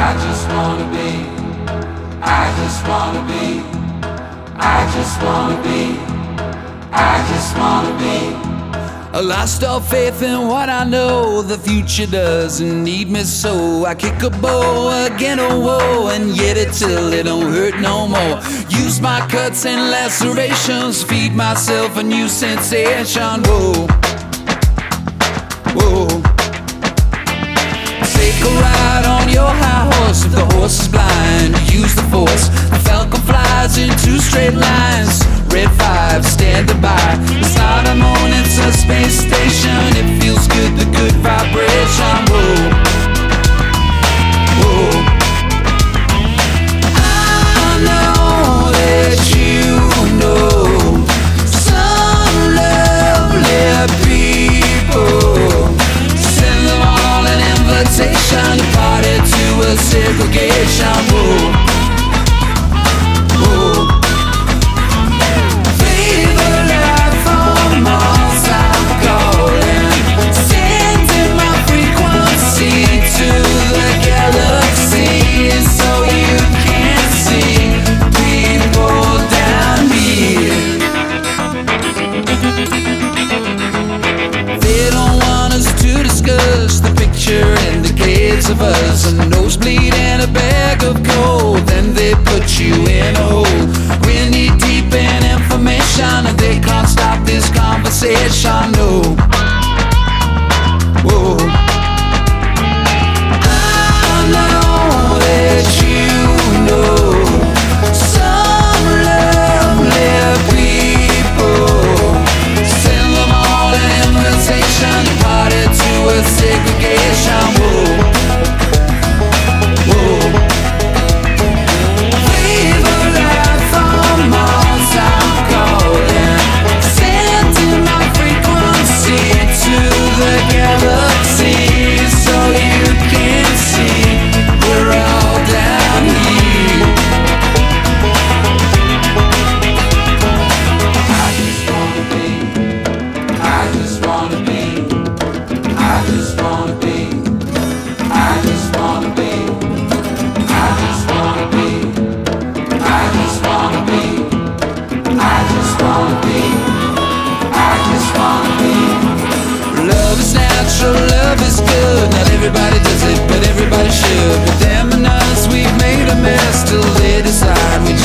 I just wanna be, I just wanna be, I just wanna be, I just wanna be. I lost all faith in what I know. The future doesn't need me, so I kick a bow again, a woe, and get it till it don't hurt no more. Use my cuts and lacerations, feed myself a new sensation. Whoa, whoa. Take a ride on your high horse. If the horse is blind, use the force. The falcon flies in two straight lines. Red 5 standing by. It's not a moon, it's a space station. It feels good, the good vibration. Whoa, whoa. I know that you know some lovely people. Send them all an invitation to party to a segregation. Whoa, whoa. Of us, a nosebleed and a bag of coal. Then they put you in a hole. We're knee deep in information, and they can't stop this conversation. No. Whoa. I know that you know some lovely people. Send them all an invitation to party to a segregation. Whoa. Love is good, not everybody does it, but everybody should. But them and us, we've made a mess till they decide we